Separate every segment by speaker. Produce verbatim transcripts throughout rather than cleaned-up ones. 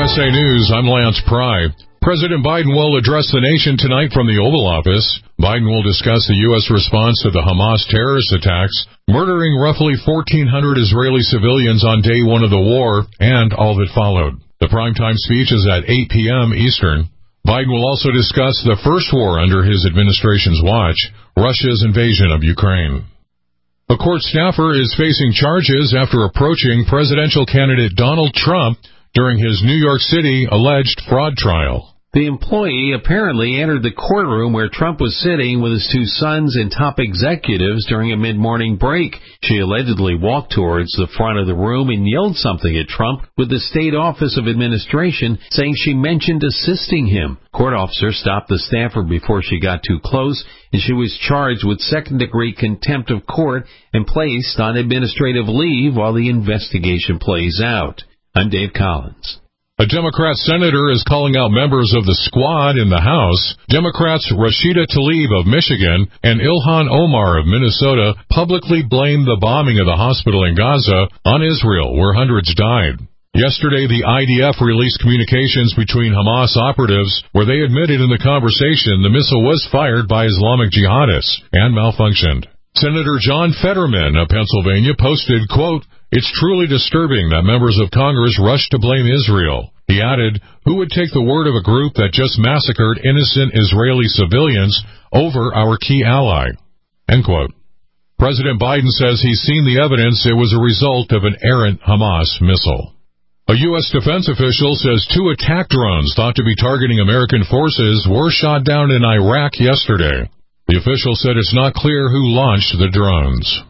Speaker 1: S A News, I'm Lance Pry. President Biden will address the nation tonight from the Oval Office. Biden will discuss the U S response to the Hamas terrorist attacks, murdering roughly fourteen hundred Israeli civilians on day one of the war, and all that followed. The primetime speech is at eight p.m. Eastern. Biden will also discuss the first war under his administration's watch, Russia's invasion of Ukraine. A court staffer is facing charges after approaching presidential candidate Donald Trump during his New York City alleged fraud trial.
Speaker 2: The employee apparently entered the courtroom where Trump was sitting with his two sons and top executives during a mid-morning break. She allegedly walked towards the front of the room and yelled something at Trump, with the State Office of Administration saying she mentioned assisting him. Court officers stopped the staffer before she got too close, and she was charged with second-degree contempt of court and placed on administrative leave while the investigation plays out. I'm Dave Collins.
Speaker 1: A Democrat senator is calling out members of the squad in the House. Democrats Rashida Tlaib of Michigan and Ilhan Omar of Minnesota publicly blamed the bombing of the hospital in Gaza on Israel, where hundreds died. Yesterday, the I D F released communications between Hamas operatives where they admitted in the conversation the missile was fired by Islamic jihadists and malfunctioned. Senator John Fetterman of Pennsylvania posted, quote, "It's truly disturbing that members of Congress rush to blame Israel." He added, "Who would take the word of a group that just massacred innocent Israeli civilians over our key ally?" End quote. President Biden says he's seen the evidence it was a result of an errant Hamas missile. A U S defense official says two attack drones thought to be targeting American forces were shot down in Iraq yesterday. The official said it's not clear who launched the drones.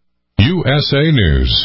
Speaker 1: U S A News.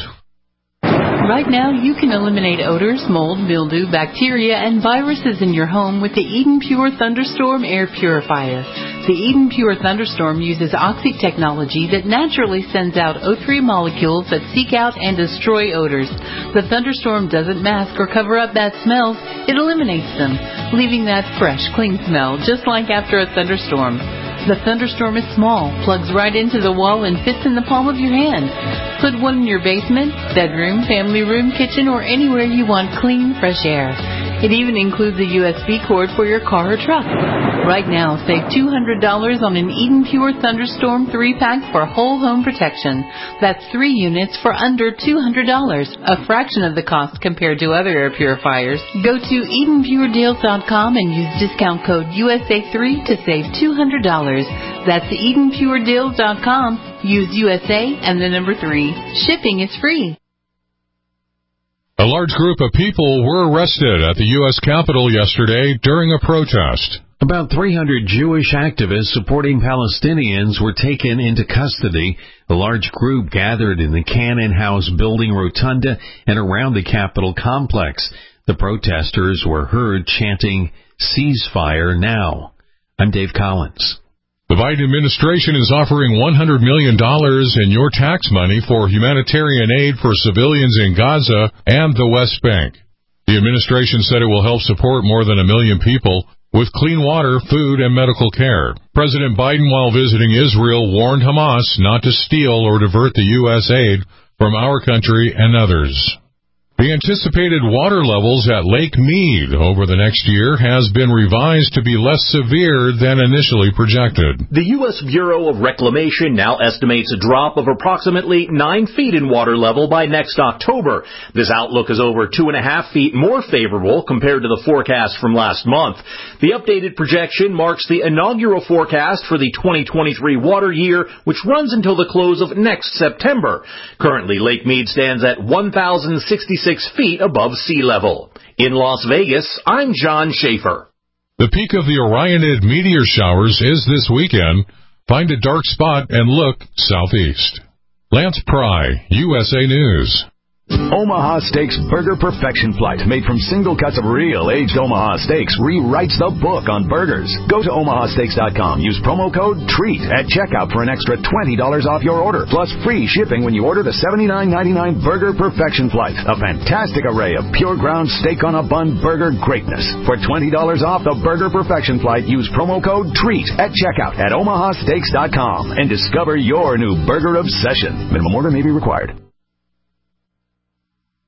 Speaker 3: Right now, you can eliminate odors, mold, mildew, bacteria, and viruses in your home with the Eden Pure Thunderstorm Air Purifier. The Eden Pure Thunderstorm uses Oxy technology that naturally sends out O three molecules that seek out and destroy odors. The Thunderstorm doesn't mask or cover up bad smells, it eliminates them, leaving that fresh, clean smell, just like after a thunderstorm. The Thunderstorm is small, plugs right into the wall, and fits in the palm of your hand. Put one in your basement, bedroom, family room, kitchen, or anywhere you want clean, fresh air. It even includes a U S B cord for your car or truck. Right now, save two hundred dollars on an Eden Pure Thunderstorm three pack for whole home protection. That's three units for under two hundred dollars, a fraction of the cost compared to other air purifiers. Go to Eden Pure Deals dot com and use discount code U S A three to save two hundred dollars. That's Eden Pure Deals dot com. Use U S A and the number three. Shipping is free.
Speaker 1: A large group of people were arrested at the U S Capitol yesterday during a protest.
Speaker 2: About three hundred Jewish activists supporting Palestinians were taken into custody. A large group gathered in the Cannon House building rotunda and around the Capitol complex. The protesters were heard chanting, "Ceasefire now." I'm Dave Collins.
Speaker 1: The Biden administration is offering one hundred million dollars in your tax money for humanitarian aid for civilians in Gaza and the West Bank. The administration said it will help support more than a million people with clean water, food, and medical care. President Biden, while visiting Israel, warned Hamas not to steal or divert the U S aid from our country and others. The anticipated water levels at Lake Mead over the next year has been revised to be less severe than initially projected.
Speaker 4: The U S Bureau of Reclamation now estimates a drop of approximately nine feet in water level by next October. This outlook is over two and a half feet more favorable compared to the forecast from last month. The updated projection marks the inaugural forecast for the twenty twenty-three water year, which runs until the close of next September. Currently, Lake Mead stands at one thousand sixty-six feet above sea level. In Las Vegas, I'm John Schaefer.
Speaker 1: The peak of the Orionid meteor showers is this weekend. Find a dark spot and look southeast. Lance Pry, U S A News.
Speaker 5: Omaha Steaks Burger Perfection Flight, made from single cuts of real aged Omaha steaks, rewrites the book on burgers. Go to omaha steaks dot com. Use promo code TREAT at checkout for an extra twenty dollars off your order, plus free shipping when you order the seventy-nine ninety-nine Burger Perfection Flight, a fantastic array of pure ground steak on a bun burger greatness. For twenty dollars off the Burger Perfection Flight, use promo code TREAT at checkout at omaha steaks dot com and discover your new burger obsession. Minimum order may be required.